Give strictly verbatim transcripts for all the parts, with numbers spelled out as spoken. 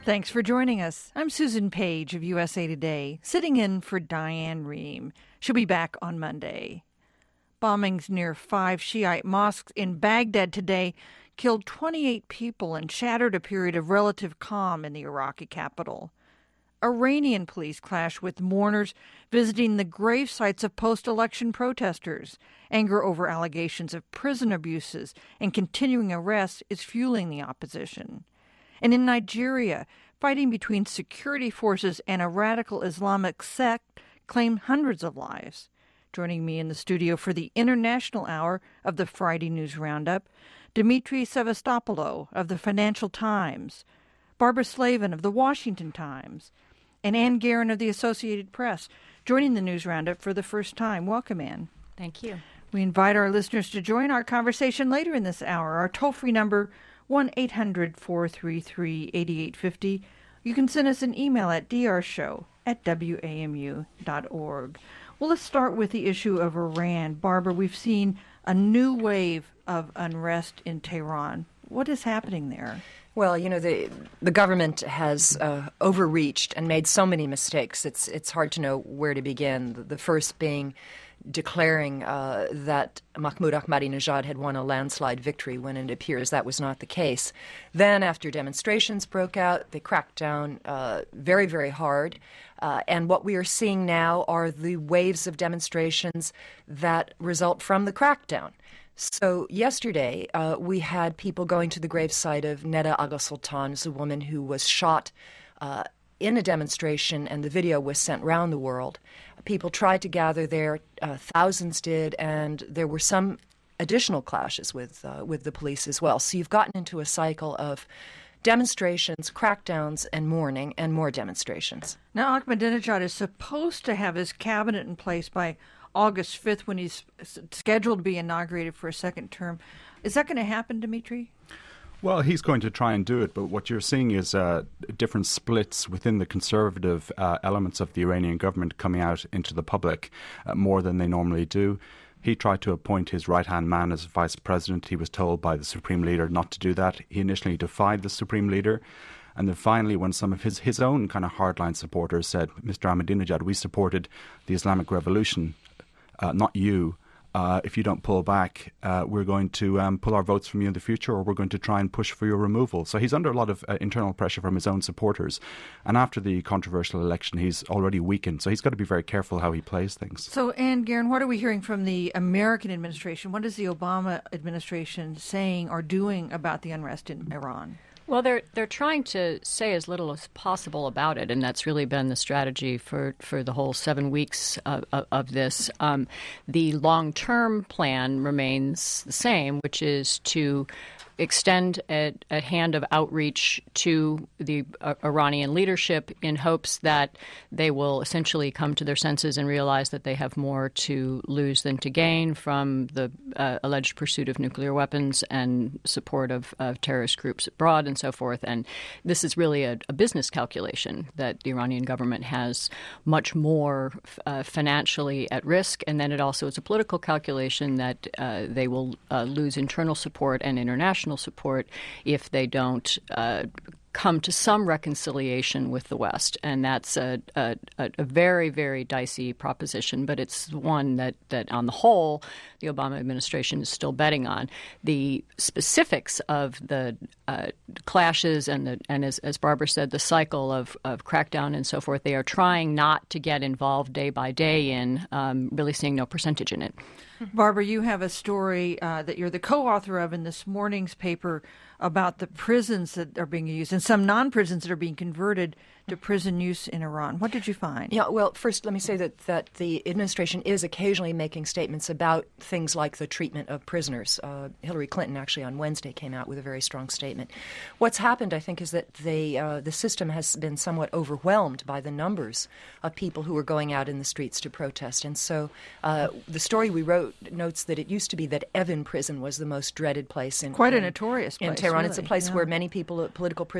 Thanks for joining us. I'm Susan Page of U S A Today, sitting in for Diane Rehm. She'll be back on Monday. Bombings near five Shiite mosques in Baghdad today killed twenty-eight people and shattered a period of relative calm in the Iraqi capital. Iranian police clash with mourners visiting the grave sites of post-election protesters. Anger over allegations of prison abuses and continuing arrests is fueling the opposition. And in Nigeria, fighting between security forces and a radical Islamic sect claimed hundreds of lives. Joining me in the studio for the International Hour of the Friday News Roundup, Dimitri Sevastopoulos of the Financial Times, Barbara Slavin of the Washington Times, and Ann Guerin of the Associated Press, joining the News Roundup for the first time. Welcome, Ann. Thank you. We invite our listeners to join our conversation later in this hour. Our toll-free number, one eight hundred four three three eight eight five zero. You can send us an email at d r show at w a m u dot org. Well, let's start with the issue of Iran. Barbara, we've seen a new wave of unrest in Tehran. What is happening there? Well, you know, the the government has uh, overreached and made so many mistakes. It's it's hard to know where to begin. The, the first being declaring uh, that Mahmoud Ahmadinejad had won a landslide victory when it appears that was not the case. Then, after demonstrations broke out, they cracked down uh, very, very hard. Uh, and what we are seeing now are the waves of demonstrations that result from the crackdown. So yesterday, uh, we had people going to the gravesite of Neda Agha Sultan, a woman who was shot uh, in a demonstration, and the video was sent round the world. People tried to gather there, uh, thousands did, and there were some additional clashes with uh, with the police as well. So you've gotten into a cycle of demonstrations, crackdowns, and mourning, and more demonstrations. Now, Ahmadinejad is supposed to have his cabinet in place by August fifth when he's scheduled to be inaugurated for a second term. Is that going to happen, Dimitri? Well, he's going to try and do it, but what you're seeing is uh, different splits within the conservative uh, elements of the Iranian government coming out into the public uh, more than they normally do. He tried to appoint his right-hand man as vice president. He was told by the supreme leader not to do that. He initially defied the supreme leader. And then finally, when some of his, his own kind of hardline supporters said, Mister Ahmadinejad, we supported the Islamic Revolution, uh, not you. Uh, if you don't pull back, uh, we're going to um, pull our votes from you in the future, or we're going to try and push for your removal. So he's under a lot of uh, internal pressure from his own supporters. And after the controversial election, he's already weakened. So he's got to be very careful how he plays things. So, Ann Guerin, what are we hearing from the American administration? What is the Obama administration saying or doing about the unrest in Iran? Well, they're they're trying to say as little as possible about it, and that's really been the strategy for, for the whole seven weeks of, of, of this. Um, the long-term plan remains the same, which is to extend a, a hand of outreach to the uh, Iranian leadership in hopes that they will essentially come to their senses and realize that they have more to lose than to gain from the uh, alleged pursuit of nuclear weapons and support of, of terrorist groups abroad and so forth. And this is really a, a business calculation that the Iranian government has much more uh, financially at risk. And then it also is a political calculation that uh, they will uh, lose internal support and international support if they don't uh, come to some reconciliation with the West. And that's a, a, a very, very dicey proposition, but it's one that, that on the whole, the Obama administration is still betting on. The specifics of the uh, clashes and, the, and as, as Barbara said, the cycle of, of crackdown and so forth, they are trying not to get involved day by day in, um, really seeing no percentage in it. Barbara, you have a story uh, that you're the co-author of in this morning's paper about the prisons that are being used and some non-prisons that are being converted to prison use in Iran. What did you find? Yeah, well, first let me say that, that the administration is occasionally making statements about things like the treatment of prisoners. Uh, Hillary Clinton actually on Wednesday came out with a very strong statement. What's happened, I think, is that they, uh, the system has been somewhat overwhelmed by the numbers of people who are going out in the streets to protest. And so uh, the story we wrote notes that it used to be that Evin prison was the most dreaded place in Quite in, a notorious place. in Tehran. Really. It's a place yeah. where many people, political prisoners,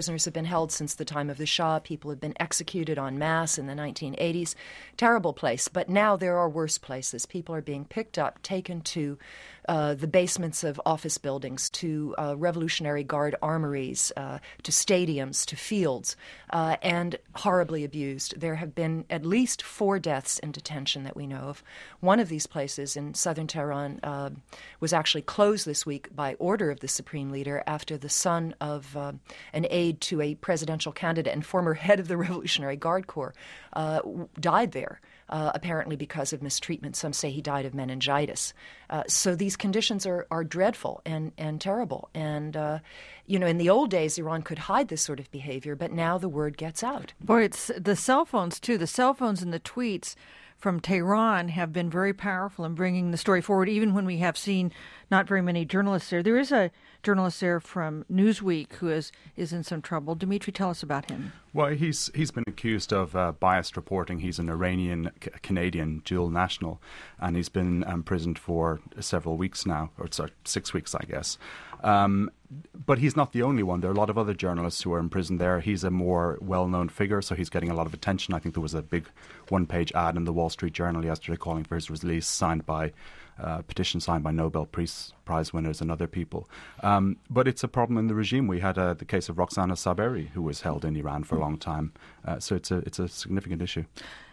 prisoners have been held since the time of the Shah. People have been executed en masse in the nineteen eighties. Terrible place. But now there are worse places. People are being picked up, taken to uh, the basements of office buildings, to uh, Revolutionary Guard armories, uh, to stadiums, to fields, uh, and horribly abused. There have been at least four deaths in detention that we know of. One of these places in southern Tehran uh, was actually closed this week by order of the Supreme Leader after the son of uh, an aide to a presidential candidate and former head of the Revolutionary Guard Corps uh, died there. Uh, apparently because of mistreatment. Some say he died of meningitis. Uh, so these conditions are, are dreadful and, and terrible. And, uh, you know, in the old days, Iran could hide this sort of behavior, but now the word gets out. Boy, it's the cell phones, too. The cell phones and the tweets from Tehran have been very powerful in bringing the story forward, even when we have seen not very many journalists there. There is a journalist there from Newsweek who is, is in some trouble. Dimitri, tell us about him. Well, he's he's been accused of uh, biased reporting. He's an Iranian-Canadian dual national, and he's been imprisoned for several weeks now, or sorry, six weeks, I guess. Um, but he's not the only one. There are a lot of other journalists who are imprisoned there. He's a more well-known figure, so he's getting a lot of attention. I think there was a big one-page ad in the Wall Street Journal yesterday calling for his release, signed by uh, petition signed by Nobel Peace Prize winners and other people. Um, but it's a problem in the regime. We had uh, the case of Roxana Saberi, who was held in Iran for a long time. Uh, so it's a it's a significant issue.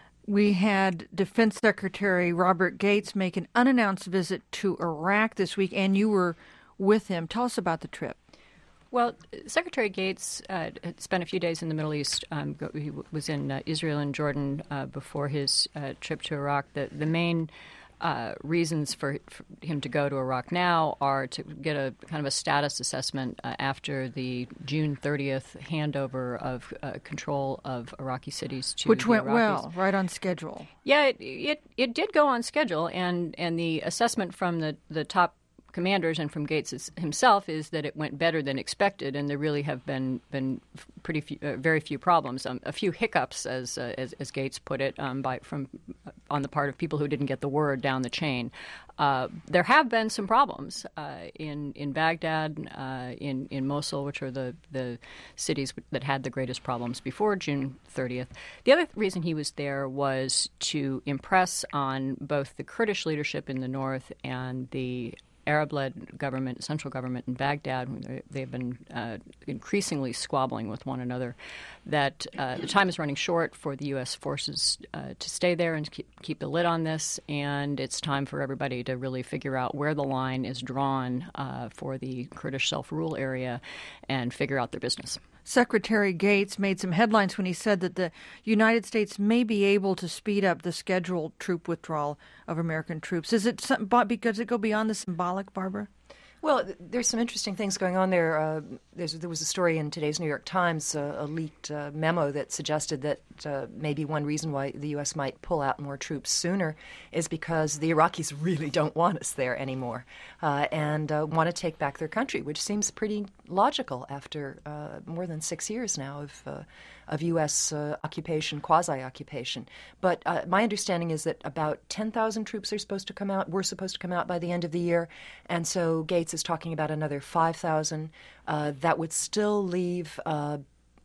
We had Defense Secretary Robert Gates make an unannounced visit to Iraq this week, and you were with him. Tell us about the trip. Well, Secretary Gates uh, had spent a few days in the Middle East. Um, go, he w- was in uh, Israel and Jordan uh, before his uh, trip to Iraq. The, the main uh, reasons for, for him to go to Iraq now are to get a kind of a status assessment uh, after the June thirtieth handover of uh, control of Iraqi cities to Which the went Iraqis. well, right on schedule. Yeah, it, it it did go on schedule, and, and the assessment from the, the top commanders and from Gates himself is that it went better than expected, and there really have been been pretty few, uh, very few problems, um, a few hiccups, as uh, as, as Gates put it, um, by from uh, on the part of people who didn't get the word down the chain. Uh, there have been some problems uh, in in Baghdad, uh, in in Mosul, which are the the cities that had the greatest problems before June thirtieth. The other reason he was there was to impress on both the Kurdish leadership in the north and the Arab-led government, central government in Baghdad. They've been uh, increasingly squabbling with one another, that uh, the time is running short for the U S forces uh, to stay there and keep, keep the lid on this, and it's time for everybody to really figure out where the line is drawn uh, for the Kurdish self-rule area and figure out their business. Secretary Gates made some headlines when he said that the United States may be able to speed up the scheduled troop withdrawal of American troops. Is it some, does it go beyond the symbolic, Barbara? Well, there's some interesting things going on there. Uh, there was a story in today's New York Times, uh, a leaked uh, memo that suggested that uh, maybe one reason why the U S might pull out more troops sooner is because the Iraqis really don't want us there anymore uh, and uh, want to take back their country, which seems pretty logical after uh, more than six years now of uh, of U S uh, occupation, quasi-occupation. But uh, my understanding is that about ten thousand troops are supposed to come out, were supposed to come out by the end of the year. And so Gates is talking about another five thousand. Uh, that would still leave uh,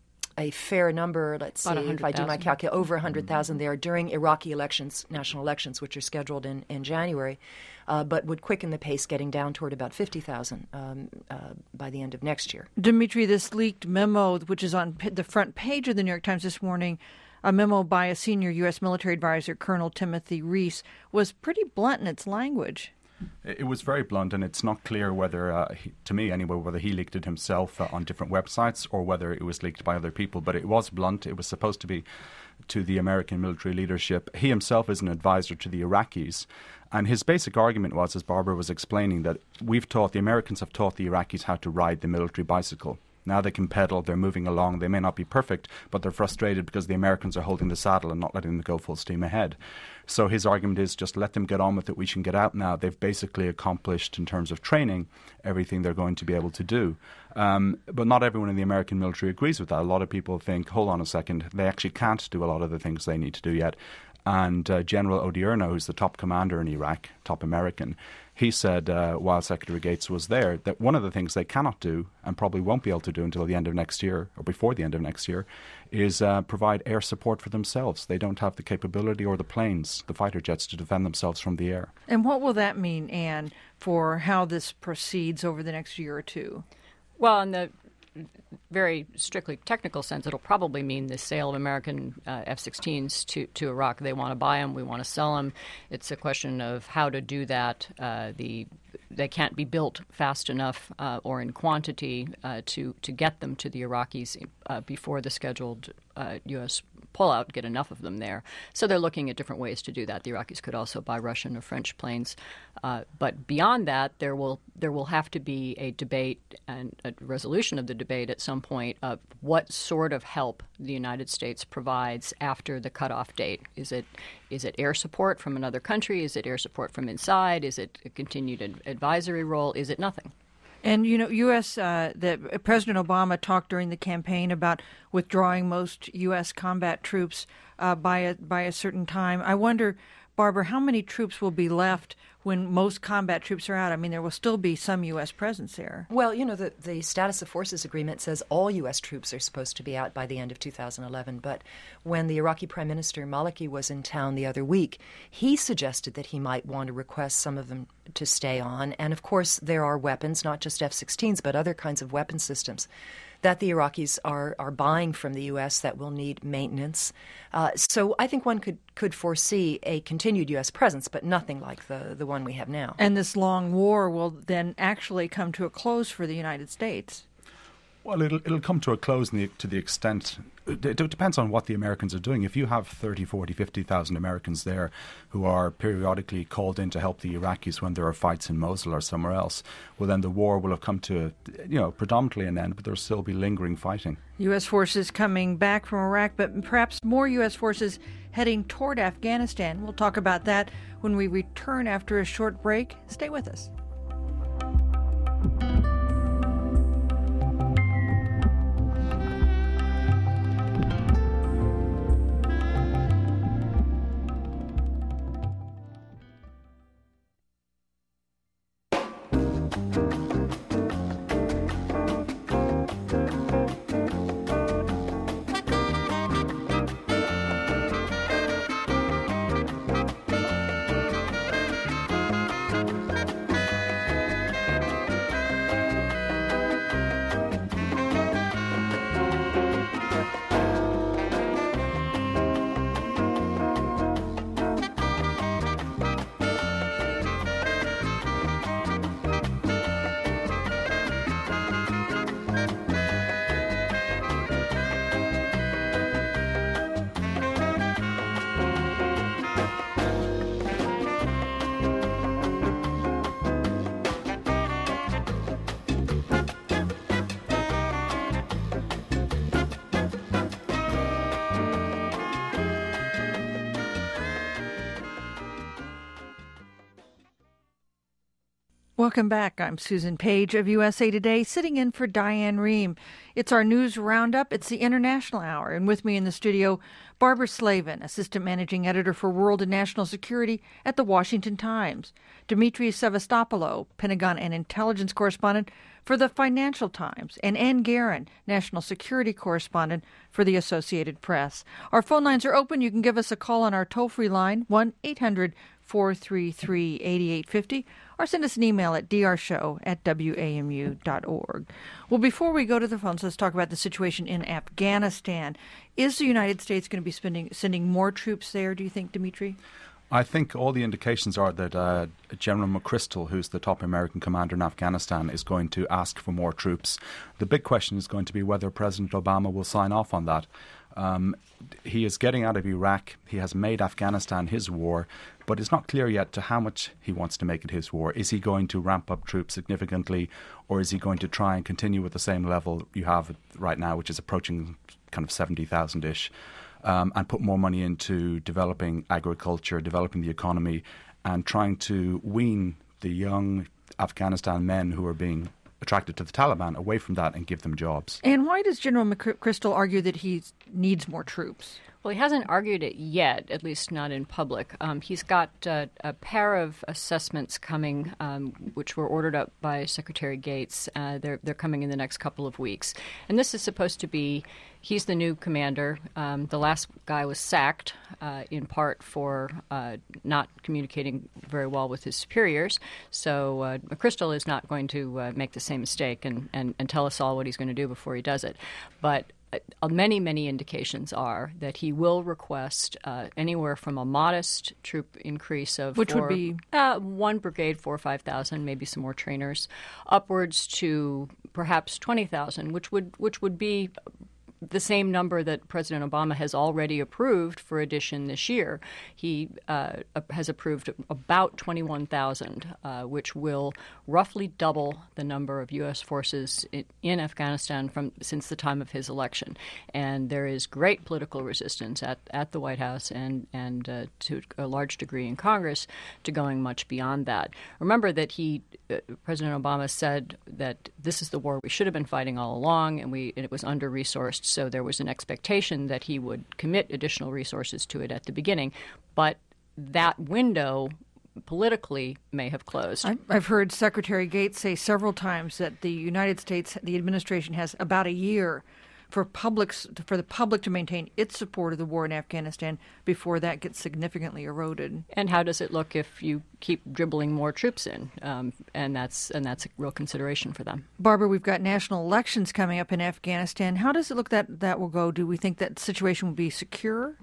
a fair number, let's about see, if I do my calculation, over one hundred thousand there during Iraqi elections, national elections, which are scheduled in, in January, uh, but would quicken the pace getting down toward about fifty thousand um, uh, by the end of next year. Dimitri, this leaked memo, which is on the front page of the New York Times this morning, a memo by a senior U S military advisor, Colonel Timothy Reese, was pretty blunt in its language. It was very blunt, and it's not clear whether, uh, he, to me anyway, whether he leaked it himself uh, on different websites or whether it was leaked by other people. But it was blunt. It was supposed to be to the American military leadership. He himself is an advisor to the Iraqis. And his basic argument was, as Barbara was explaining, that we've taught, the Americans have taught the Iraqis how to ride the military bicycle. Now they can pedal, they're moving along, they may not be perfect, but they're frustrated because the Americans are holding the saddle and not letting them go full steam ahead. So his argument is just let them get on with it, we can get out now. They've basically accomplished, in terms of training, everything they're going to be able to do. Um, but not everyone in the American military agrees with that. A lot of people think, hold on a second, they actually can't do a lot of the things they need to do yet. And uh, General Odierno, who's the top commander in Iraq, top American, he said uh, while Secretary Gates was there that one of the things they cannot do, and probably won't be able to do until the end of next year, or before the end of next year, is uh, provide air support for themselves. They don't have the capability or the planes, the fighter jets, to defend themselves from the air. And what will that mean, Anne, for how this proceeds over the next year or two? Well, in the very strictly technical sense, it'll probably mean the sale of American uh, F sixteens to, to Iraq. They want to buy them. We want to sell them. It's a question of how to do that. Uh, the They can't be built fast enough uh, or in quantity uh, to, to get them to the Iraqis uh, before the scheduled uh, U S pullout, get enough of them there. So they're looking at different ways to do that. The Iraqis could also buy Russian or French planes. Uh, but beyond that, there will there will have to be a debate and a resolution of the debate at some point of what sort of help the United States provides after the cutoff date. Is it is it air support from another country? Is it air support from inside? Is it a continued ad- advisory role? Is it nothing? And, you know, U S, uh, that President Obama talked during the campaign about withdrawing most U S combat troops uh, by a, by a certain time. I wonder, Barbara, how many troops will be left when most combat troops are out? I mean, there will still be some U S presence there. Well, you know, the, the Status of Forces Agreement says all U S troops are supposed to be out by the end of two thousand eleven. But when the Iraqi Prime Minister Maliki was in town the other week, he suggested that he might want to request some of them to stay on. And, of course, there are weapons, not just F sixteens, but other kinds of weapon systems that the Iraqis are, are buying from the U S that will need maintenance. Uh, so I think one could, could foresee a continued U S presence, but nothing like the, the one we have now. And this long war will then actually come to a close for the United States. Well, it'll it'll come to a close in the, to the extent it, it depends on what the Americans are doing. If you have thirty, forty, fifty thousand Americans there who are periodically called in to help the Iraqis when there are fights in Mosul or somewhere else, well, then the war will have come to, you know, predominantly an end, but there'll still be lingering fighting. U S forces coming back from Iraq, but perhaps more U S forces heading toward Afghanistan. We'll talk about that when we return after a short break. Stay with us. Welcome back. I'm Susan Page of U S A Today, sitting in for Diane Rehm. It's our news roundup. It's the International Hour. And with me in the studio, Barbara Slavin, Assistant Managing Editor for World and National Security at The Washington Times. Dimitri Sevastopoulos, Pentagon and Intelligence Correspondent for The Financial Times. And Ann Guerin, National Security Correspondent for The Associated Press. Our phone lines are open. You can give us a call on our toll-free line, one eight hundred four three three eight eight five zero, or send us an email at d r show at w a m u dot org. Well, before we go to the phones, let's talk about the situation in Afghanistan. Is the United States going to be spending, sending more troops there, do you think, Dimitri? I think all the indications are that uh, General McChrystal, who's the top American commander in Afghanistan, is going to ask for more troops. The big question is going to be whether President Obama will sign off on that. Um, he is getting out of Iraq. He has made Afghanistan his war, but it's not clear yet to how much he wants to make it his war. Is he going to ramp up troops significantly, or is he going to try and continue with the same level you have right now, which is approaching kind of seventy thousand-ish, um, and put more money into developing agriculture, developing the economy, and trying to wean the young Afghanistan men who are being attracted to the Taliban away from that and give them jobs. And why does General McChrystal argue that he needs more troops? Well, he hasn't argued it yet, at least not in public. Um, he's got uh, a pair of assessments coming, um, which were ordered up by Secretary Gates. Uh, they're they're coming in the next couple of weeks, and this is supposed to be. He's the new commander. Um, the last guy was sacked, uh, in part for uh, not communicating very well with his superiors. So uh, McChrystal is not going to uh, make the same mistake and, and, and tell us all what he's going to do before he does it. But uh, many, many indications are that he will request uh, anywhere from a modest troop increase of Which four, would be? Uh, one brigade, four or five thousand, maybe some more trainers, upwards to perhaps twenty thousand, which would which would be the same number that President Obama has already approved for addition this year. He uh, has approved about twenty-one thousand, uh, which will roughly double the number of U S forces in, in Afghanistan from since the time of his election. And there is great political resistance at, at the White House and, and uh, to a large degree in Congress to going much beyond that. Remember that he, uh, President Obama said that this is the war we should have been fighting all along, and, we, and it was under-resourced. So there was an expectation that he would commit additional resources to it at the beginning. But that window politically may have closed. I've heard Secretary Gates say several times that the United States, the administration, has about a year for publics, for the public to maintain its support of the war in Afghanistan before that gets significantly eroded. And how does it look if you keep dribbling more troops in? Um, and that's and that's a real consideration for them. Barbara, we've got national elections coming up in Afghanistan. How does it look that that will go? Do we think that situation will be secure?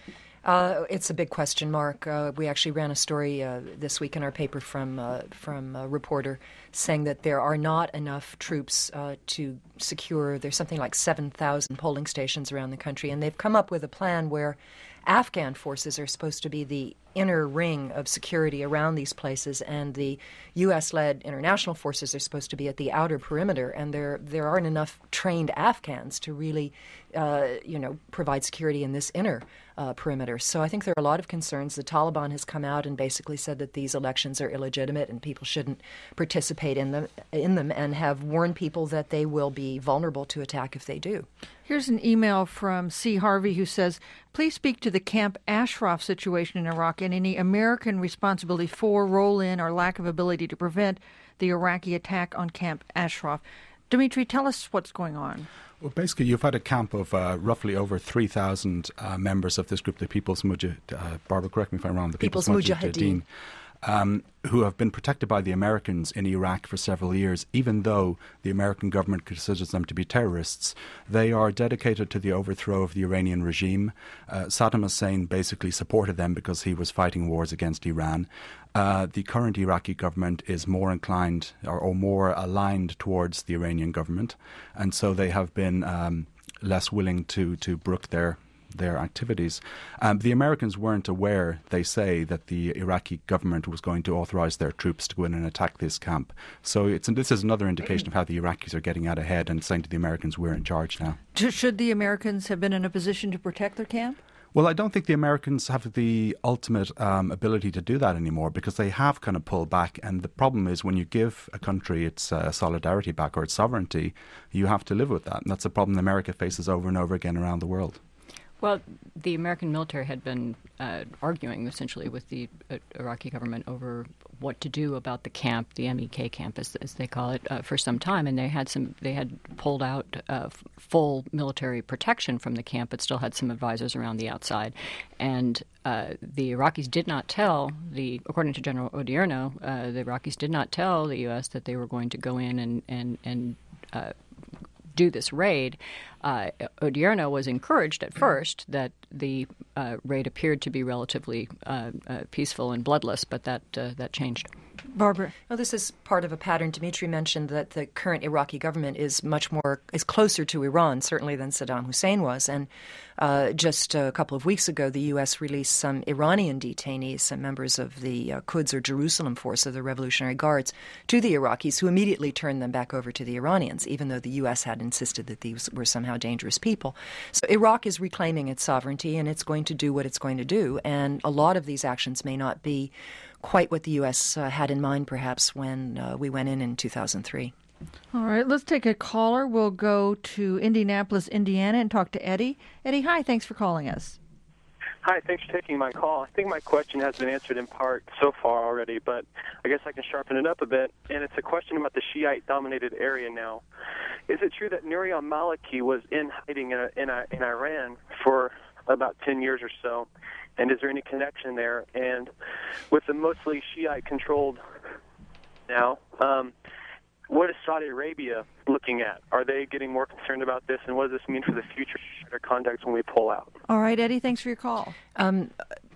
Uh, it's a big question mark. Uh, we actually ran a story uh, this week in our paper from uh, from a reporter saying that there are not enough troops uh, to secure. There's something like seven thousand polling stations around the country, and they've come up with a plan where Afghan forces are supposed to be the inner ring of security around these places, and the U S-led international forces are supposed to be at the outer perimeter, and there there aren't enough trained Afghans to really, uh, you know, provide security in this inner uh, perimeter. So I think there are a lot of concerns. The Taliban has come out and basically said that these elections are illegitimate and people shouldn't participate in them, in them, and have warned people that they will be vulnerable to attack if they do. Here's an email from C. Harvey who says, please speak to the Camp Ashraf situation in Iraq and any American responsibility for, roll-in, or lack of ability to prevent the Iraqi attack on Camp Ashraf. Dimitri, tell us what's going on. Well, basically, you've had a camp of uh, roughly over three thousand uh, members of this group, the People's Mujahideen, uh, Barbara, correct me if I'm wrong, the People's, People's Mujahideen. Mujahideen. Um, who have been protected by the Americans in Iraq for several years, even though the American government considers them to be terrorists. They are dedicated to the overthrow of the Iranian regime. Uh, Saddam Hussein basically supported them because he was fighting wars against Iran. Uh, the current Iraqi government is more inclined or, or more aligned towards the Iranian government, and so they have been um, less willing to, to brook their their activities. Um, the Americans weren't aware, they say, that the Iraqi government was going to authorize their troops to go in and attack this camp. So it's, and this is another indication of how the Iraqis are getting out ahead and saying to the Americans, we're in charge now. Should the Americans have been in a position to protect their camp? Well, I don't think the Americans have the ultimate um, ability to do that anymore because they have kind of pulled back. And the problem is when you give a country its uh, solidarity back or its sovereignty, you have to live with that. And that's a problem America faces over and over again around the world. Well, the American military had been uh, arguing essentially with the uh, Iraqi government over what to do about the camp, the M E K camp, as, as they call it, uh, for some time, and they had some. They had pulled out uh, f- full military protection from the camp, but still had some advisors around the outside. And uh, the Iraqis did not tell the, according to General Odierno, uh, the Iraqis did not tell the U S that they were going to go in and and and. Uh, do this raid. Uh, Odierno was encouraged at first that the uh, raid appeared to be relatively uh, uh, peaceful and bloodless, but that uh, that changed. Barbara. Well, this is part of a pattern. Dimitri mentioned that the current Iraqi government is much more, is closer to Iran, certainly, than Saddam Hussein was. And uh, just a couple of weeks ago, the U S released some Iranian detainees, some members of the uh, Quds or Jerusalem force of the Revolutionary Guards, to the Iraqis, who immediately turned them back over to the Iranians, even though the U S had insisted that these were somehow dangerous people. So Iraq is reclaiming its sovereignty, and it's going to do what it's going to do. And a lot of these actions may not be quite what the U S uh, had in mind, perhaps, when uh, we went in in two thousand three. All right, let's take a caller. We'll go to Indianapolis, Indiana, and talk to Eddie. Eddie, hi, thanks for calling us. Hi, thanks for taking my call. I think my question has been answered in part so far already, but I guess I can sharpen it up a bit. And it's a question about the Shiite-dominated area now. Is it true that Nouri al-Maliki was in hiding in, a, in, a, in Iran for about ten years or so? And is there any connection there? And with the mostly Shiite-controlled now, um, what is Saudi Arabia looking at? Are they getting more concerned about this, and what does this mean for the future contacts when we pull out? All right, Eddie, thanks for your call. Um,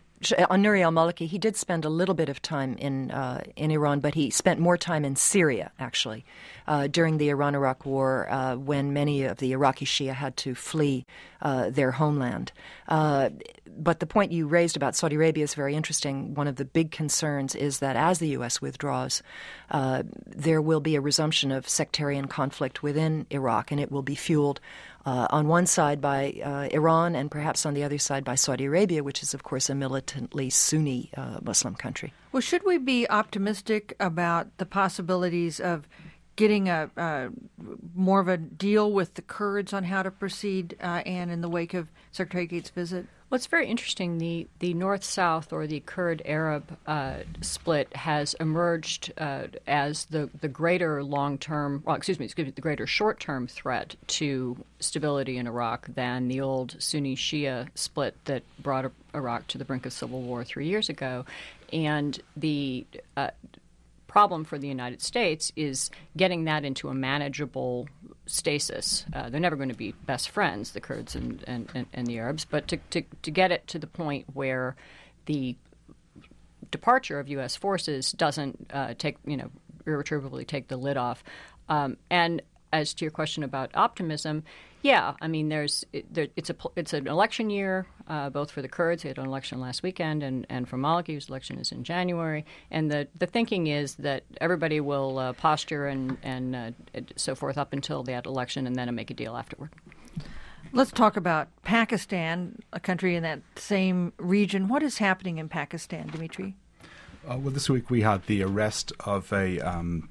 on Nouri al-Maliki, he did spend a little bit of time in uh, in Iran, but he spent more time in Syria, actually, uh, during the Iran-Iraq War, uh, when many of the Iraqi Shia had to flee uh, their homeland. Uh, but the point you raised about Saudi Arabia is very interesting. One of the big concerns is that as the U S withdraws, uh, there will be a resumption of sectarian conflict within Iraq, and it will be fueled Uh, on one side by uh, Iran and perhaps on the other side by Saudi Arabia, which is, of course, a militantly Sunni uh, Muslim country. Well, should we be optimistic about the possibilities of getting a uh, more of a deal with the Kurds on how to proceed, uh, and in the wake of Secretary Gates' visit? Well, it's very interesting. The, the North-South or the Kurd-Arab uh, split has emerged uh, as the, the greater long-term, well, excuse me, excuse me, the greater short-term threat to stability in Iraq than the old Sunni-Shia split that brought Iraq to the brink of civil war three years ago. And the uh, problem for the United States is getting that into a manageable stasis. Uh, they're never going to be best friends, the Kurds and, and, and, and the Arabs, but to, to, to get it to the point where the departure of U S forces doesn't uh, take, you know, irretrievably take the lid off. Um, and as to your question about optimism, yeah, I mean, there's it, there, it's a it's an election year, uh, both for the Kurds. They had an election last weekend, and, and for Maliki, whose election is in January. And the, the thinking is that everybody will uh, posture and and uh, so forth up until that election, and then make a deal afterward. Let's talk about Pakistan, a country in that same region. What is happening in Pakistan, Dimitri? Uh, well, this week we had the arrest of a um,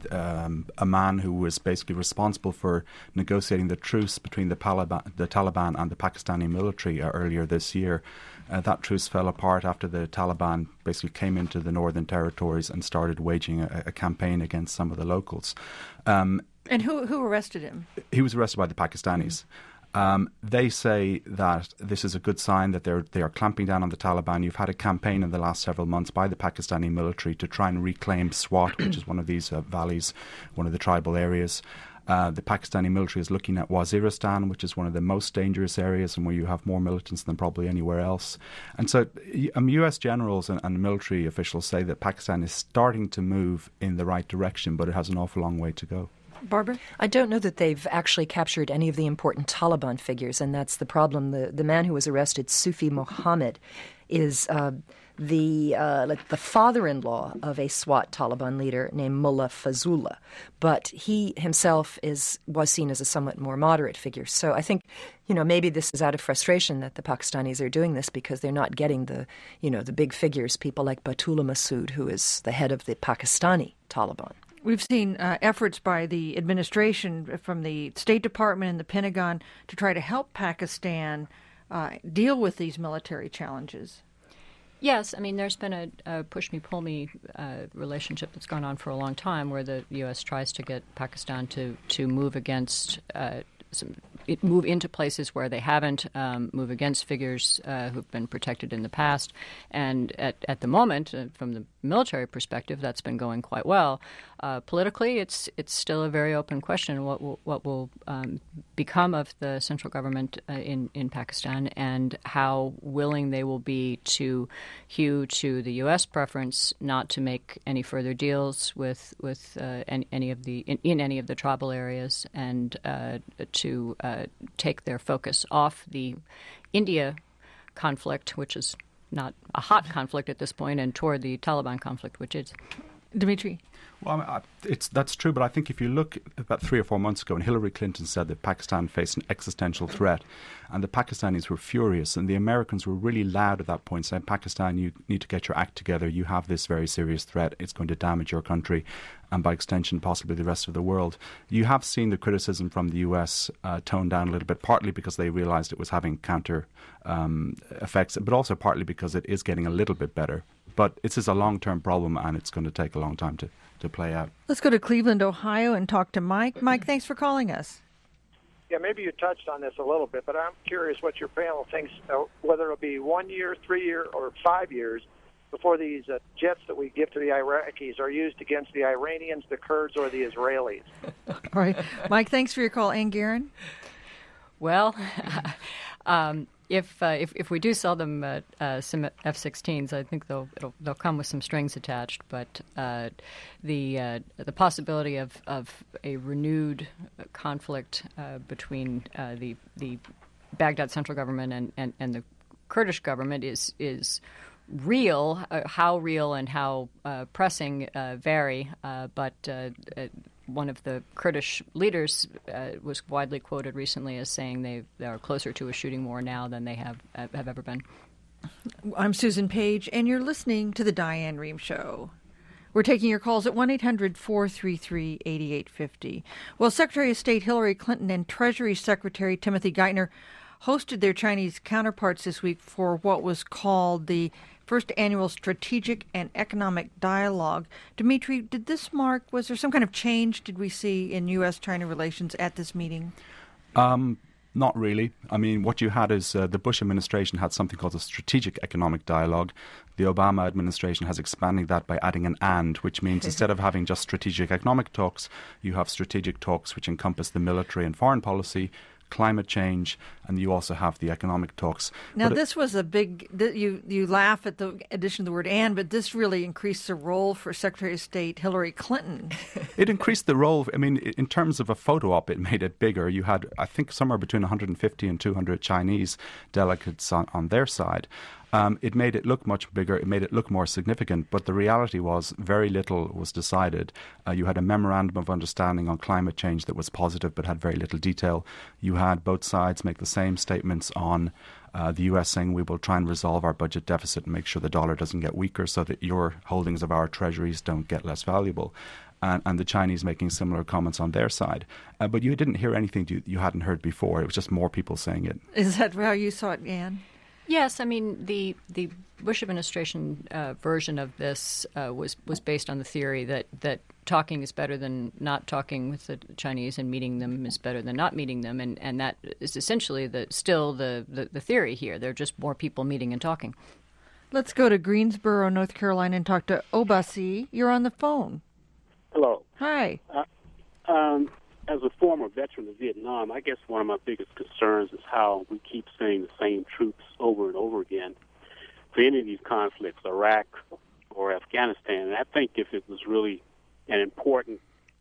um, a man who was basically responsible for negotiating the truce between the Taliban, the Taliban and the Pakistani military uh, earlier this year. Uh, that truce fell apart after the Taliban basically came into the northern territories and started waging a, a campaign against some of the locals. Um, and who who arrested him? He was arrested by the Pakistanis. Mm-hmm. Um, they say that this is a good sign that they're they are clamping down on the Taliban. You've had a campaign in the last several months by the Pakistani military to try and reclaim Swat, which is one of these uh, valleys, one of the tribal areas. Uh, the Pakistani military is looking at Waziristan, which is one of the most dangerous areas and where you have more militants than probably anywhere else. And so um, U S generals and, and military officials say that Pakistan is starting to move in the right direction, but it has an awful long way to go. Barbara? I don't know that they've actually captured any of the important Taliban figures, and that's the problem. The the man who was arrested, Sufi Mohammed, is uh, the uh, like the father-in-law of a SWAT Taliban leader named Mullah Fazullah, but he himself is was seen as a somewhat more moderate figure. So I think, you know, maybe this is out of frustration that the Pakistanis are doing this because they're not getting the, you know, the big figures, people like Batullah Masood, who is the head of the Pakistani Taliban. We've seen uh, efforts by the administration, from the State Department and the Pentagon, to try to help Pakistan uh, deal with these military challenges. Yes, I mean, there's been a, a push-me-pull-me uh, relationship that's gone on for a long time where the U S tries to get Pakistan to, to move against uh, some It move into places where they haven't, um, move against figures uh, who've been protected in the past. And at, at the moment, uh, from the military perspective, that's been going quite well. Uh, politically, it's it's still a very open question what will, what will um, become of the central government uh, in, in Pakistan and how willing they will be to hew to the U S preference not to make any further deals with with uh, any, any of the in, in any of the tribal areas and uh, to uh, take their focus off the India conflict, which is not a hot conflict at this point, and toward the Taliban conflict, which is. Dimitri? Well, I mean, I, it's that's true, but I think if you look about three or four months ago, when Hillary Clinton said that Pakistan faced an existential threat, and the Pakistanis were furious, and the Americans were really loud at that point, saying, Pakistan, you need to get your act together. You have this very serious threat. It's going to damage your country, and by extension, possibly the rest of the world. You have seen the criticism from the U S uh, toned down a little bit, partly because they realised it was having counter um, effects, but also partly because it is getting a little bit better. But this is a long-term problem, and it's going to take a long time to, to play out. Let's go to Cleveland, Ohio, and talk to Mike. Mike, thanks for calling us. Yeah, maybe you touched on this a little bit, but I'm curious what your panel thinks, uh, whether it'll be one year, three year, or five years before these uh, jets that we give to the Iraqis are used against the Iranians, the Kurds, or the Israelis. All right. Mike, thanks for your call. Ann Guerin? Well, um, if, uh, if if we do sell them uh, uh, some F sixteens, I think they'll it'll, they'll come with some strings attached. But uh, the uh, the possibility of, of a renewed conflict uh, between uh, the the Baghdad central government and, and, and the Kurdish government is is real. Uh, how real and how uh, pressing uh, vary. Uh, but uh, uh, one of the Kurdish leaders uh, was widely quoted recently as saying they, they are closer to a shooting war now than they have have ever been. I'm Susan Page, and you're listening to The Diane Rehm Show. We're taking your calls at one eight hundred four three three eight eight five zero. Well, Secretary of State Hillary Clinton and Treasury Secretary Timothy Geithner hosted their Chinese counterparts this week for what was called the first annual Strategic and Economic Dialogue. Dimitri, did this mark, was there some kind of change did we see in U S China relations at this meeting? Um, not really. I mean, what you had is uh, the Bush administration had something called a Strategic Economic Dialogue. The Obama administration has expanded that by adding an and, which means instead of having just strategic economic talks, you have strategic talks which encompass the military and foreign policy, climate change, and you also have the economic talks. Now, but this it, was a big, th- you, you laugh at the addition of the word and, but this really increased the role for Secretary of State Hillary Clinton. It increased the role. I mean, in terms of a photo op, it made it bigger. You had, I think, somewhere between one hundred fifty and two hundred Chinese delegates on, on their side. Um, it made it look much bigger. It made it look more significant. But the reality was very little was decided. Uh, you had a memorandum of understanding on climate change that was positive but had very little detail. You had both sides make the same statements on uh, the U S saying we will try and resolve our budget deficit and make sure the dollar doesn't get weaker so that your holdings of our treasuries don't get less valuable. And, and the Chinese making similar comments on their side. Uh, but you didn't hear anything you, you hadn't heard before. It was just more people saying it. Is that how you saw it, Anne? Yes, I mean the the Bush administration uh, version of this uh, was was based on the theory that, that talking is better than not talking with the Chinese, and meeting them is better than not meeting them, and, and that is essentially the still the, the, the theory here. There are just more people meeting and talking. Let's go to Greensboro, North Carolina, and talk to Obasi. You're on the phone. Hello. Hi. Uh, um, as a former veteran of Vietnam, I guess one of my biggest concerns is how we keep seeing the same troops over and over again for any of these conflicts, Iraq or Afghanistan. And I think if it was really an important,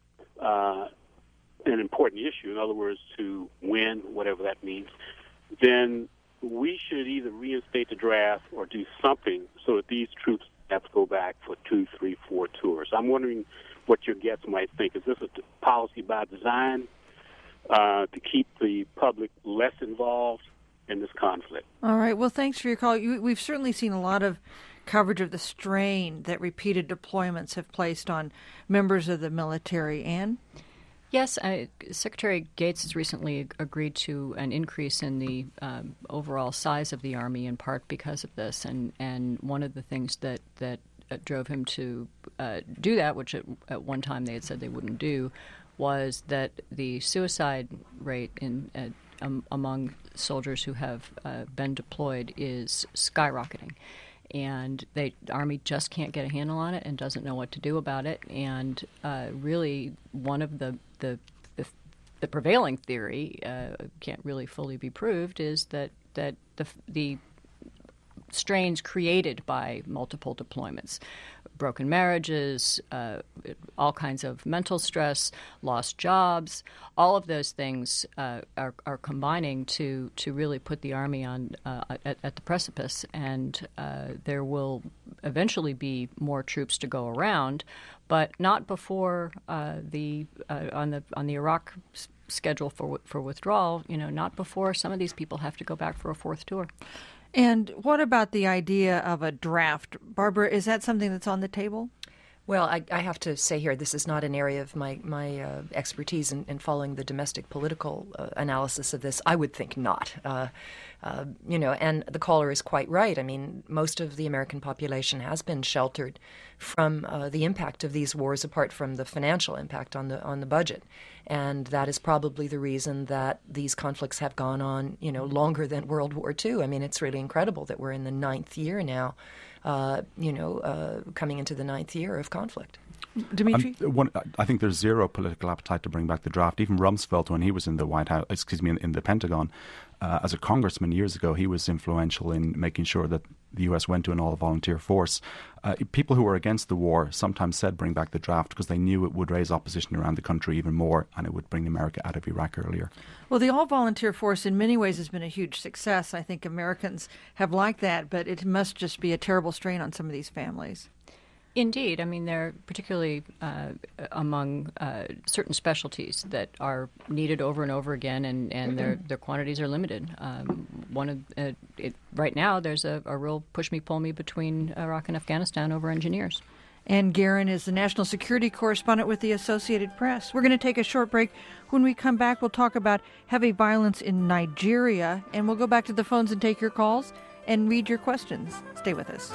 uh, an important issue, in other words, to win, whatever that means, then we should either reinstate the draft or do something so that these troops have to go back for two, three, four tours. I'm wondering what your guests might think. Is this a policy by design uh, to keep the public less involved in this conflict? All right. Well, thanks for your call. You, we've certainly seen a lot of coverage of the strain that repeated deployments have placed on members of the military. Anne? Yes, I, Secretary Gates has recently agreed to an increase in the um, overall size of the Army, in part because of this. And, and one of the things that, that uh, drove him to uh, do that, which at, at one time they had said they wouldn't do, was that the suicide rate in uh, um, among soldiers who have uh, been deployed is skyrocketing. And they, the Army just can't get a handle on it and doesn't know what to do about it. And uh, really, one of the the, the, the prevailing theory, uh, can't really fully be proved, is that, that the the strains created by multiple deployments, broken marriages, uh, all kinds of mental stress, lost jobs, all of those things uh, are, are combining to, to really put the Army on uh, at, at the precipice. And uh, there will eventually be more troops to go around, but not before uh, the uh, on the on the Iraq s- schedule for for withdrawal. You know, not before some of these people have to go back for a fourth tour. And what about the idea of a draft? Barbara, is that something that's on the table? Well, I, I have to say here, this is not an area of my, my uh, expertise in, in following the domestic political uh, analysis of this. I would think not. Uh, uh, you know, and the caller is quite right. I mean, most of the American population has been sheltered from uh, the impact of these wars, apart from the financial impact on the on the budget. And that is probably the reason that these conflicts have gone on, you know, longer than World War Two. I mean, it's really incredible that we're in the ninth year now. Uh, you know, uh, coming into the ninth year of conflict. Dimitri? Um, one, I think there's zero political appetite to bring back the draft. Even Rumsfeld, when he was in the White House, excuse me, in, in the Pentagon, uh, as a congressman years ago, he was influential in making sure that the U S went to an all-volunteer force. Uh, people who were against the war sometimes said bring back the draft because they knew it would raise opposition around the country even more and it would bring America out of Iraq earlier. Well, the all-volunteer force in many ways has been a huge success. I think Americans have liked that, but it must just be a terrible strain on some of these families. Indeed. I mean, they're particularly uh, among uh, certain specialties that are needed over and over again, and, and their their quantities are limited. Um, one of uh, it, right now, there's a, a real push-me-pull-me between Iraq and Afghanistan over engineers. Ann Guerin is the national security correspondent with the Associated Press. We're going to take a short break. When we come back, we'll talk about heavy violence in Nigeria, and we'll go back to the phones and take your calls and read your questions. Stay with us.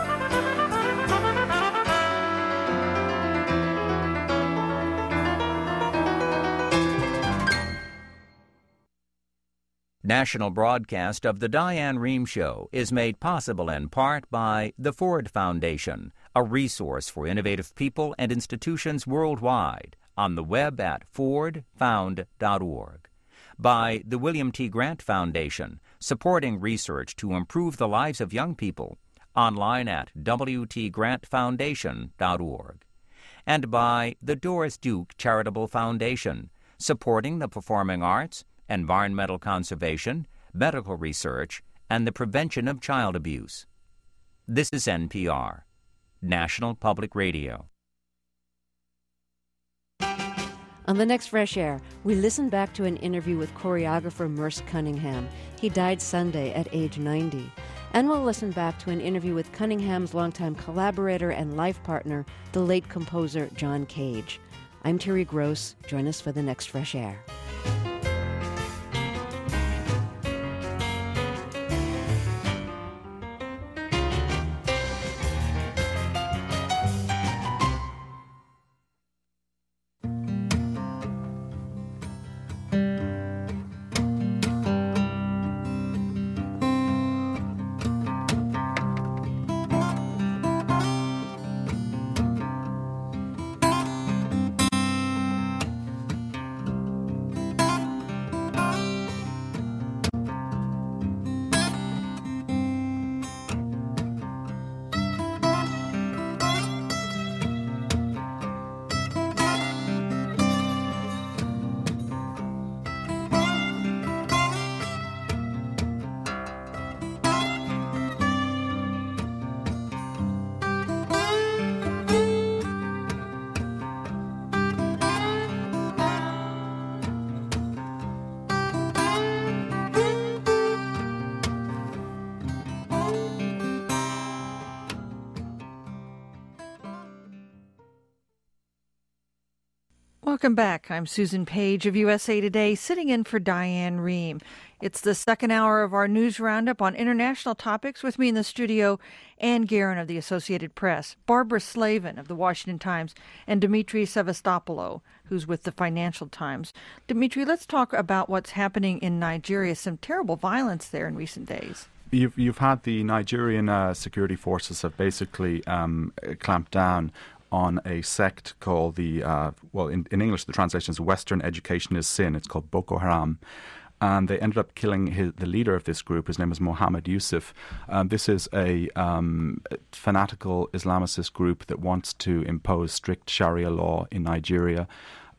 National broadcast of The Diane Rehm Show is made possible in part by the Ford Foundation, a resource for innovative people and institutions worldwide, on the web at ford found dot org. By the William T. Grant Foundation, supporting research to improve the lives of young people, online at w t grant foundation dot org. And by the Doris Duke Charitable Foundation, supporting the performing arts, environmental conservation, medical research, and the prevention of child abuse. This is N P R, National Public Radio. On the next Fresh Air, we listen back to an interview with choreographer Merce Cunningham. He died Sunday at age ninety. And we'll listen back to an interview with Cunningham's longtime collaborator and life partner, the late composer John Cage. I'm Terry Gross. Join us for the next Fresh Air. Welcome back. I'm Susan Page of U S A Today, sitting in for Diane Rehm. It's the second hour of our news roundup on international topics. With me in the studio, Ann Guerin of the Associated Press, Barbara Slavin of the Washington Times, and Dimitri Sevastopoulos, who's with the Financial Times. Dimitri, let's talk about what's happening in Nigeria. Some terrible violence there in recent days. You've, you've had the Nigerian uh, security forces have basically um, clamped down on a sect called the, uh, well, in, in English the translation is Western Education is Sin. It's called Boko Haram. And they ended up killing his, the leader of this group. His name is Mohammed Yusuf. Um, this is a um, fanatical Islamicist group that wants to impose strict Sharia law in Nigeria.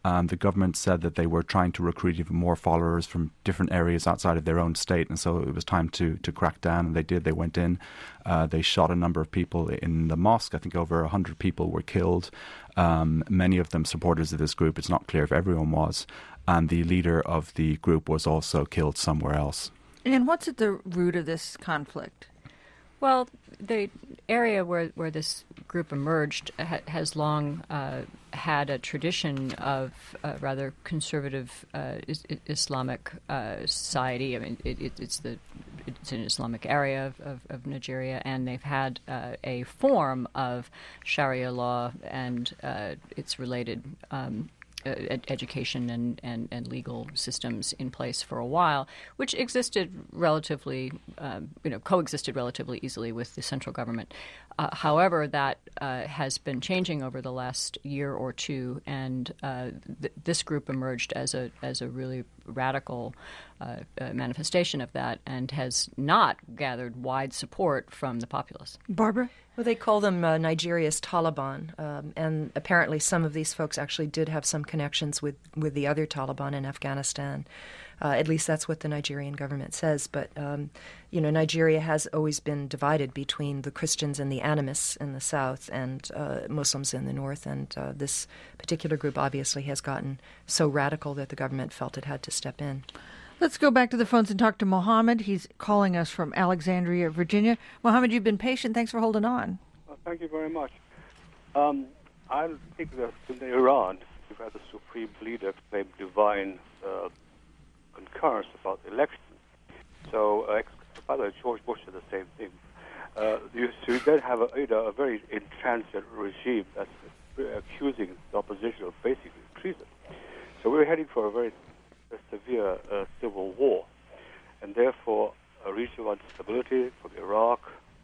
Um, the government said that they were trying to recruit even more followers from different areas outside of their own state, and so it was time to, to crack down, and they did. They went in. Uh, they shot a number of people in the mosque. I think over one hundred people were killed, um, many of them supporters of this group. It's not clear if everyone was. And the leader of the group was also killed somewhere else. And what's at the root of this conflict? Well, the area where, where this group emerged ha- has long uh, had a tradition of uh, rather conservative uh, is- Islamic uh, society. I mean, it, it, it's the it's an Islamic area of, of, of Nigeria, and they've had uh, a form of Sharia law and uh, its related um, ed- education and, and, and legal systems in place for a while, which existed relatively, um, you know, coexisted relatively easily with the central government. Uh, however, that uh, has been changing over the last year or two, and uh, th- this group emerged as a as a really radical uh, uh, manifestation of that, and has not gathered wide support from the populace. Barbara? Well, they call them uh, Nigeria's Taliban, um, and apparently some of these folks actually did have some connections with, with the other Taliban in Afghanistan. Uh, at least that's what the Nigerian government says. But, um, you know, Nigeria has always been divided between the Christians and the animists in the south and uh, Muslims in the north. And uh, this particular group obviously has gotten so radical that the government felt it had to step in. Let's go back to the phones and talk to Mohammed. He's calling us from Alexandria, Virginia. Mohammed, you've been patient. Thanks for holding on. Well, thank you very much. Um, I think that in Iran, you've had the supreme leader claim divine uh, concurrence about the election. So, uh, by the way, George Bush did the same thing. Uh, you, so you then have a, you know, a very intransigent regime that's accusing the opposition of basically treason. So we're heading for a very a severe uh, civil war, and therefore a regional instability from Iraq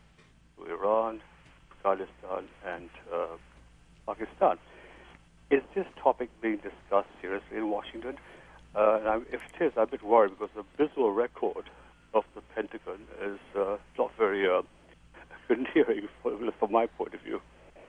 to Iran, Afghanistan, and uh, Pakistan. Is this topic being discussed seriously in Washington? Uh, and I'm, if it is, I'm a bit worried because the visual record of the Pentagon is uh, not very uh, endearing from my point of view.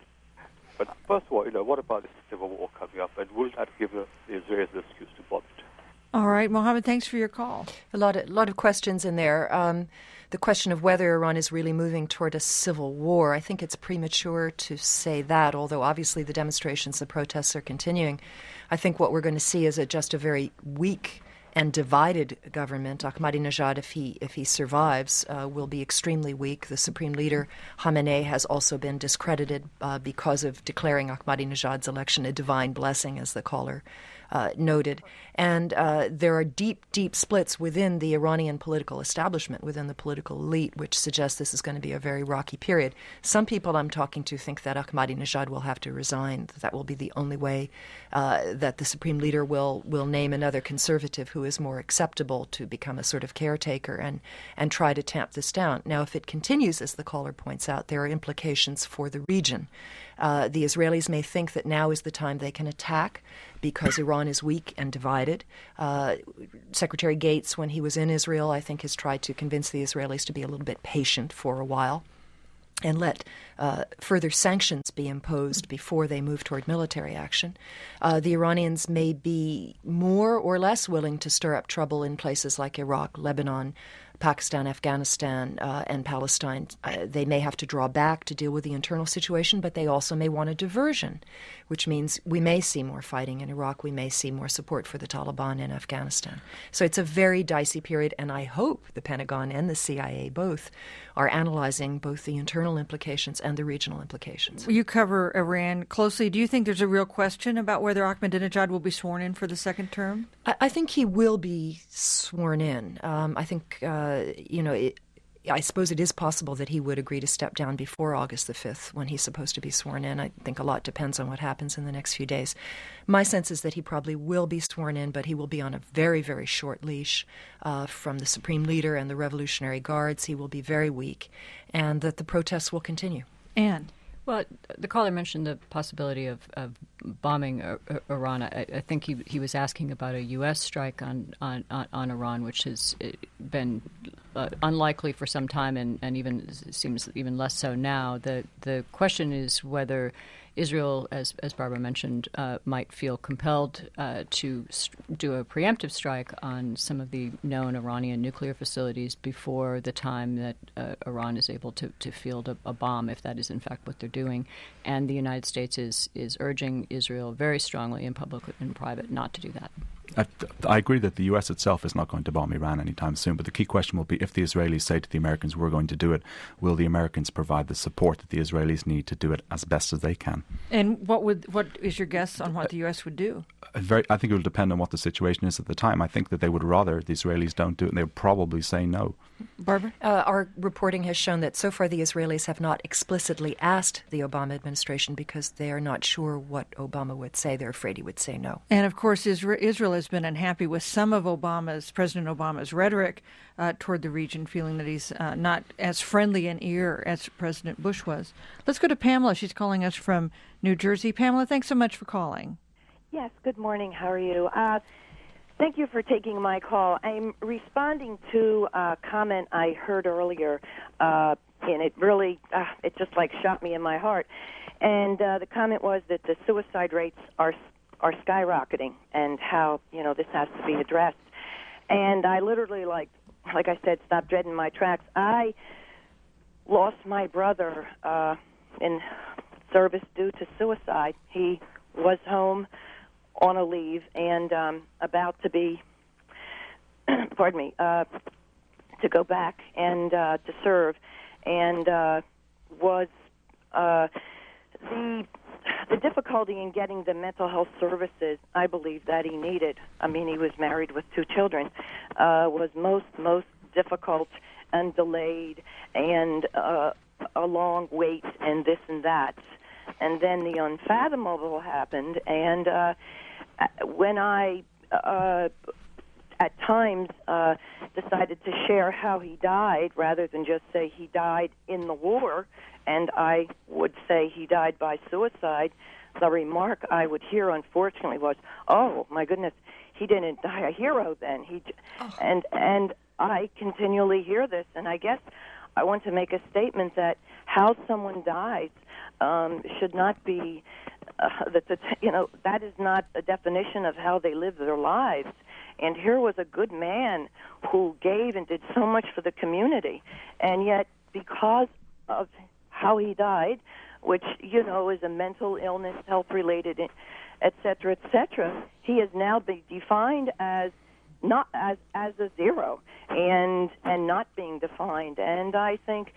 But first of all, you know, what about this civil war coming up, and will that give the Israelis an excuse to bomb it? All right, Mohammed, thanks for your call. A lot of, lot of questions in there. Um, the question of whether Iran is really moving toward a civil war, I think it's premature to say that, although obviously the demonstrations, the protests are continuing. I think what we're going to see is a, just a very weak and divided government. Ahmadinejad, if he if he survives, uh, will be extremely weak. The supreme leader, Khamenei, has also been discredited uh, because of declaring Ahmadinejad's election a divine blessing, as the caller uh, noted. And uh, there are deep, deep splits within the Iranian political establishment, within the political elite, which suggests this is going to be a very rocky period. Some people I'm talking to think that Ahmadinejad will have to resign. That will be the only way uh, that the supreme leader will, will name another conservative who is more acceptable to become a sort of caretaker and, and try to tamp this down. Now, if it continues, as the caller points out, there are implications for the region. Uh, the Israelis may think that now is the time they can attack because Iran is weak and divided. Uh, Secretary Gates, when he was in Israel, I think has tried to convince the Israelis to be a little bit patient for a while and let uh, further sanctions be imposed before they move toward military action. Uh, the Iranians may be more or less willing to stir up trouble in places like Iraq, Lebanon, Pakistan, Afghanistan, uh, and Palestine. Uh, they may have to draw back to deal with the internal situation, but they also may want a diversion, which means we may see more fighting in Iraq. We may see more support for the Taliban in Afghanistan. So it's a very dicey period, and I hope the Pentagon and the C I A both are analyzing both the internal implications and the regional implications. You cover Iran closely. Do you think there's a real question about whether Ahmadinejad will be sworn in for the second term? I, I think he will be sworn in. Um, I think, uh, you know, it, I suppose it is possible that he would agree to step down before August the fifth when he's supposed to be sworn in. I think a lot depends on what happens in the next few days. My sense is that he probably will be sworn in, but he will be on a very, very short leash uh, from the Supreme Leader and the Revolutionary Guards. He will be very weak, and that the protests will continue. Anne? Well, the caller mentioned the possibility of, of bombing Iran. I, I think he he was asking about a U S strike on, on, on Iran, which has been uh, unlikely for some time, and, and even seems even less so now. The the question is whether Israel, as as Barbara mentioned, uh, might feel compelled uh, to st- do a preemptive strike on some of the known Iranian nuclear facilities before the time that uh, Iran is able to, to field a, a bomb, if that is in fact what they're doing. And the United States is is urging Israel very strongly, in public and in private, not to do that. I, I agree that the U S itself is not going to bomb Iran anytime soon, but the key question will be, if the Israelis say to the Americans, we're going to do it, will the Americans provide the support that the Israelis need to do it as best as they can? And what would what is your guess on what the U S would do? Very, I think it will depend on what the situation is at the time. I think that they would rather the Israelis don't do it, and they would probably say no. Barbara? Uh, our reporting has shown that so far the Israelis have not explicitly asked the Obama administration because they are not sure what Obama would say. They're afraid he would say no. And of course, Israel, Israel has been unhappy with some of Obama's, President Obama's rhetoric uh, toward the region, feeling that he's uh, not as friendly an ear as President Bush was. Let's go to Pamela. She's calling us from New Jersey. Pamela, thanks so much for calling. Yes, good morning. How are you? Uh, thank you for taking my call. I'm responding to a comment I heard earlier, uh, and it really, uh, it just like shot me in my heart. And uh, the comment was that the suicide rates are are skyrocketing, and how, you know, this has to be addressed. And I literally, like, like I said, stopped dead in my tracks. I lost my brother uh, in service due to suicide. He was home on a leave and um, about to be, pardon me, uh, to go back and uh, to serve, and uh, was uh, the the difficulty in getting the mental health services, I believe, that he needed. I mean, he was married with two children, uh, was most most difficult and delayed, and uh, a long wait, and this and that. And then the unfathomable happened, and uh, when I, uh, at times, uh, decided to share how he died, rather than just say he died in the war, and I would say he died by suicide, the remark I would hear, unfortunately, was, "Oh my goodness, he didn't die a hero then." He, oh. and and I continually hear this, and I guess I want to make a statement that how someone dies um, should not be uh, that the, you know that is not a definition of how they live their lives. And here was a good man who gave and did so much for the community, and yet because of how he died, which, you know, is a mental illness, health-related, et cetera, et cetera, he is now be defined as not as as a zero, and and not being defined. And I think,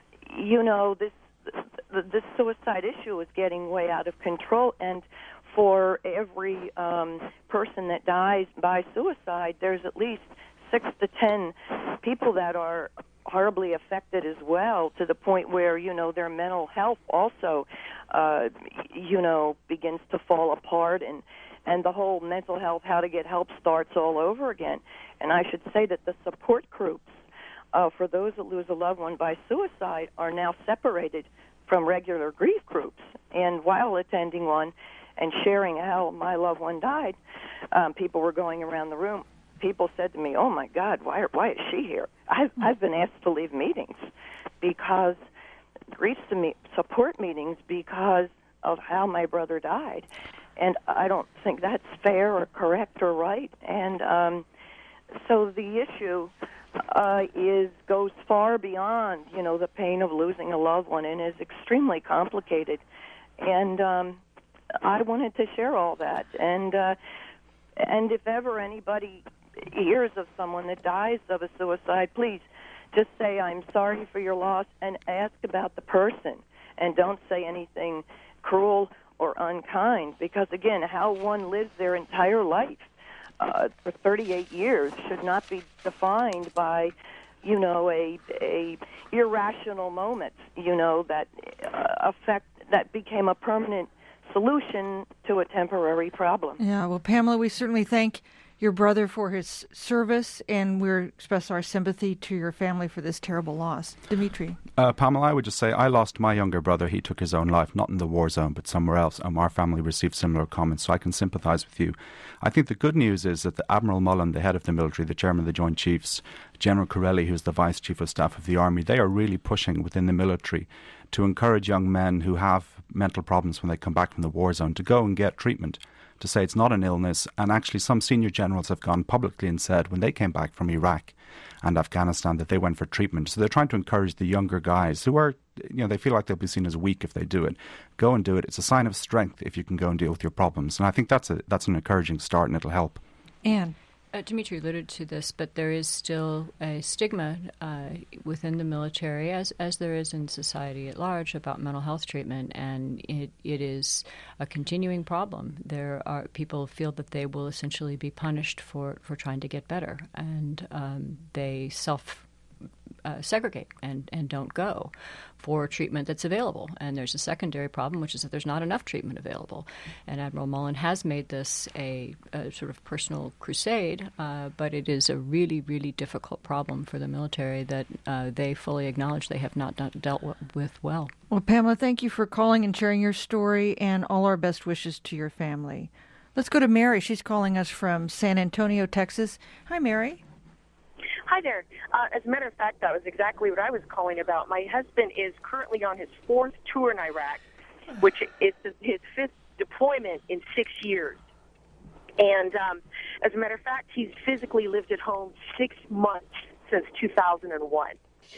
you know, this this suicide issue is getting way out of control. And for every um, person that dies by suicide, there's at least six to ten people that are horribly affected as well, to the point where, you know, their mental health also, uh, you know, begins to fall apart, and, and the whole mental health, how to get help starts all over again. And I should say that the support groups uh, for those that lose a loved one by suicide are now separated from regular grief groups. And while attending one and sharing how my loved one died, um, people were going around the room. People said to me, "Oh my God, why why is she here?" I've I've been asked to leave meetings because grief support meetings because of how my brother died, and I don't think that's fair or correct or right. And um, so the issue uh, is goes far beyond, you know, the pain of losing a loved one, and is extremely complicated. And um, I wanted to share all that, and uh, and if ever anybody hears of someone that dies of a suicide, please just say, "I'm sorry for your loss," and ask about the person, and don't say anything cruel or unkind, because again, how one lives their entire life uh, for thirty-eight years should not be defined by, you know, a a irrational moment, you know, that uh, affect that became a permanent solution to a temporary problem. Yeah, well, Pamela, we certainly thank your brother for his service, and we express our sympathy to your family for this terrible loss. Dimitri. Uh, Pamela, I would just say I lost my younger brother. He took his own life, not in the war zone, but somewhere else, and our family received similar comments, so I can sympathise with you. I think the good news is that the Admiral Mullen, the head of the military, the chairman of the Joint Chiefs, General Corelli, who's the Vice Chief of Staff of the Army, they are really pushing within the military to encourage young men who have mental problems when they come back from the war zone to go and get treatment, to say it's not an illness. And actually some senior generals have gone publicly and said when they came back from Iraq and Afghanistan that they went for treatment. So they're trying to encourage the younger guys who are, you know, they feel like they'll be seen as weak if they do it. Go and do it. It's a sign of strength if you can go and deal with your problems. And I think that's a that's an encouraging start, and it'll help. Anne. Uh, Dimitri alluded to this, but there is still a stigma uh, within the military, as as there is in society at large, about mental health treatment, and it, it is a continuing problem. There are people feel that they will essentially be punished for, for trying to get better, and um, they self Uh, segregate and, and don't go for treatment that's available. And there's a secondary problem, which is that there's not enough treatment available. And Admiral Mullen has made this a, a sort of personal crusade, uh, but it is a really, really difficult problem for the military that uh, they fully acknowledge they have not done, dealt w- with well. Well, Pamela, thank you for calling and sharing your story, and all our best wishes to your family. Let's go to Mary. She's calling us from San Antonio, Texas. Hi, Mary. Hi there. Uh, as a matter of fact, that was exactly what I was calling about. My husband is currently on his fourth tour in Iraq, which is his fifth deployment in six years. And um, as a matter of fact, he's physically lived at home six months since two thousand one.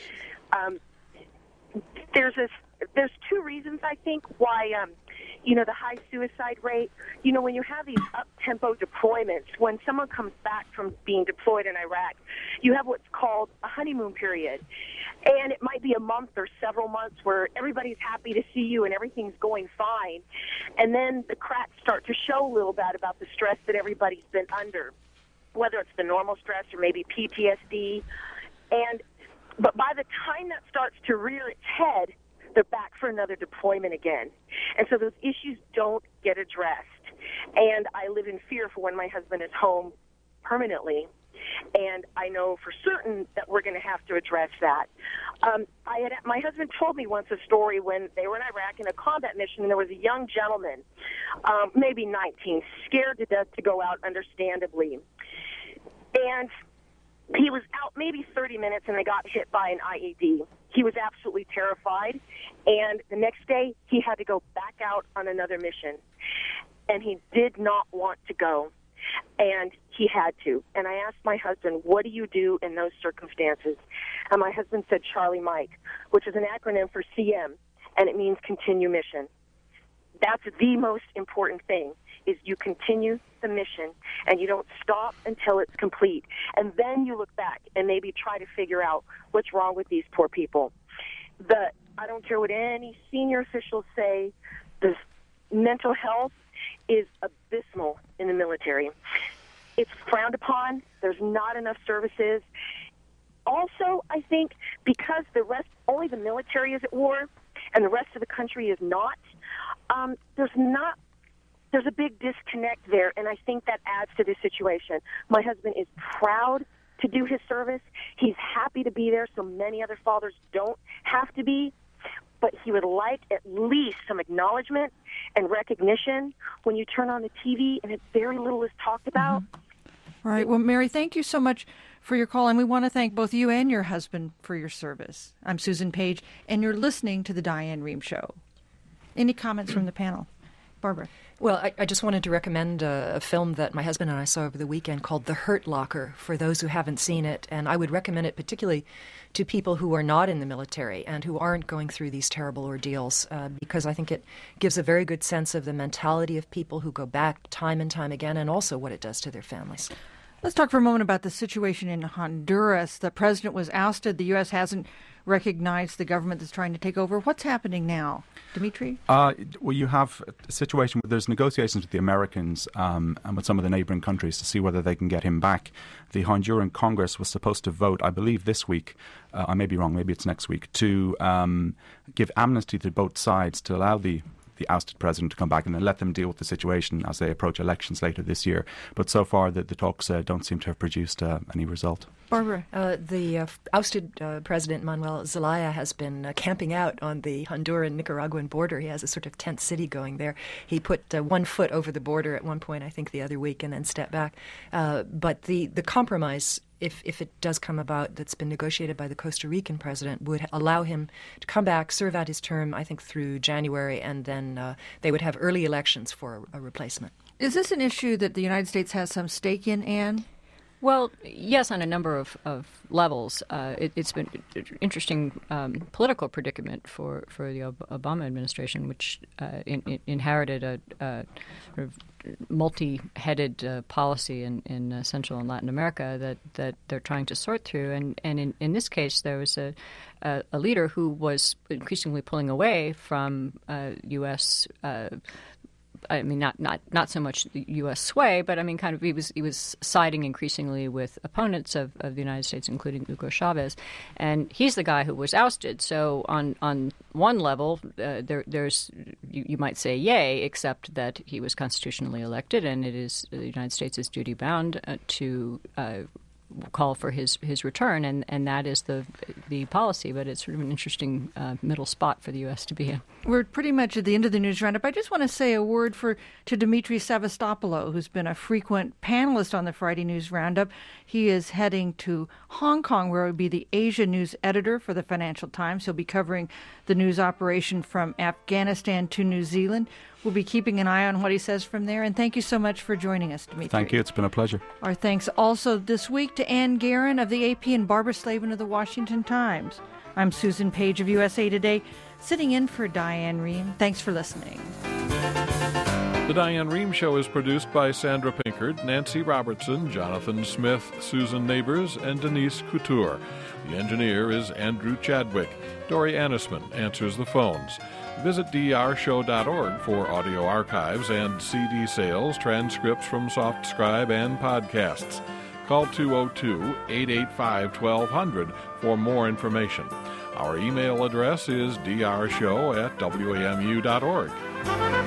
Um, there's this, there's two reasons, I think, why, um, you know, the high suicide rate. You know, when you have these up-tempo deployments, when someone comes back from being deployed in Iraq, you have what's called a honeymoon period. And it might be a month or several months where everybody's happy to see you and everything's going fine. And then the cracks start to show a little bit about the stress that everybody's been under, whether it's the normal stress or maybe P T S D. And but by the time that starts to rear its head, they're back for another deployment again. And so those issues don't get addressed. And I live in fear for when my husband is home permanently. And I know for certain that we're going to have to address that. Um, I had, my husband told me once a story when they were in Iraq in a combat mission, and there was a young gentleman, um, maybe nineteen, scared to death to go out, understandably. And he was out maybe thirty minutes, and they got hit by an I E D. He was absolutely terrified, and the next day he had to go back out on another mission, and he did not want to go, and he had to. And I asked my husband, what do you do in those circumstances? And my husband said Charlie Mike, which is an acronym for C M, and it means continue mission. That's the most important thing, is you continue the mission, and you don't stop until it's complete. And then you look back and maybe try to figure out what's wrong with these poor people. The, I don't care what any senior officials say, the mental health is abysmal in the military. It's frowned upon. There's not enough services. Also, I think because the rest, only the military is at war and the rest of the country is not, um, there's not There's a big disconnect there, and I think that adds to this situation. My husband is proud to do his service. He's happy to be there, so many other fathers don't have to be. But he would like at least some acknowledgement and recognition when you turn on the T V and it very little is talked about. Mm-hmm. Right. Well, Mary, thank you so much for your call, and we want to thank both you and your husband for your service. I'm Susan Page, and you're listening to The Diane Rehm Show. Any comments from the panel? Barbara. Well, I, I just wanted to recommend a, a film that my husband and I saw over the weekend called The Hurt Locker, for those who haven't seen it. And I would recommend it particularly to people who are not in the military and who aren't going through these terrible ordeals, uh, because I think it gives a very good sense of the mentality of people who go back time and time again, and also what it does to their families. Let's talk for a moment about the situation in Honduras. The president was ousted. The U S hasn't recognized the government that's trying to take over. What's happening now? Dimitri? Uh, well, you have a situation where there's negotiations with the Americans um, and with some of the neighbouring countries to see whether they can get him back. The Honduran Congress was supposed to vote, I believe, this week, uh, I may be wrong, maybe it's next week, to um, give amnesty to both sides to allow the the ousted president to come back and then let them deal with the situation as they approach elections later this year. But so far, the, the talks uh, don't seem to have produced uh, any result. Barbara? Uh, the uh, ousted uh, President Manuel Zelaya has been uh, camping out on the Honduran-Nicaraguan border. He has a sort of tent city going there. He put uh, one foot over the border at one point, I think, the other week, and then stepped back. Uh, but the, the compromise, if if it does come about, that's been negotiated by the Costa Rican president, would allow him to come back, serve out his term, I think, through January, and then uh, they would have early elections for a, a replacement. Is this an issue that the United States has some stake in, Anne? Well, yes, on a number of, of levels. Uh, it, it's been an interesting um, political predicament for, for the Obama administration, which uh, in, in inherited a, a sort of multi-headed uh, policy in, in uh, Central and Latin America that, that they're trying to sort through. And, and in, in this case, there was a, a, a leader who was increasingly pulling away from uh, U S uh I mean, not, not, not so much the U S sway, but I mean, kind of he was he was siding increasingly with opponents of, of the United States, including Hugo Chavez, and he's the guy who was ousted. So on on one level, uh, there there's you, you might say yay, except that he was constitutionally elected, and it is the United States is duty bound uh, to Uh, call for his, his return, and, and that is the the policy. But it's sort of an interesting uh, middle spot for the U S to be in. We're pretty much at the end of the news roundup. I just want to say a word for to Dimitri Sevastopoulos, who's been a frequent panelist on the Friday News Roundup. He is heading to Hong Kong, where he'll be the Asia News editor for the Financial Times. He'll be covering the news operation from Afghanistan to New Zealand. We'll be keeping an eye on what he says from there. And thank you so much for joining us, Dimitri. Thank you. It's been a pleasure. Our thanks also this week to Anne Guerin of the A P and Barbara Slavin of the Washington Times. I'm Susan Page of U S A Today, sitting in for Diane Rehm. Thanks for listening. The Diane Rehm Show is produced by Sandra Pinkard, Nancy Robertson, Jonathan Smith, Susan Neighbors, and Denise Couture. The engineer is Andrew Chadwick. Dory Annisman answers the phones. Visit D R show dot org for audio archives and C D sales, transcripts from SoftScribe, and podcasts. Call two oh two, eight eight five, twelve hundred for more information. Our email address is d r show at w a m u dot org.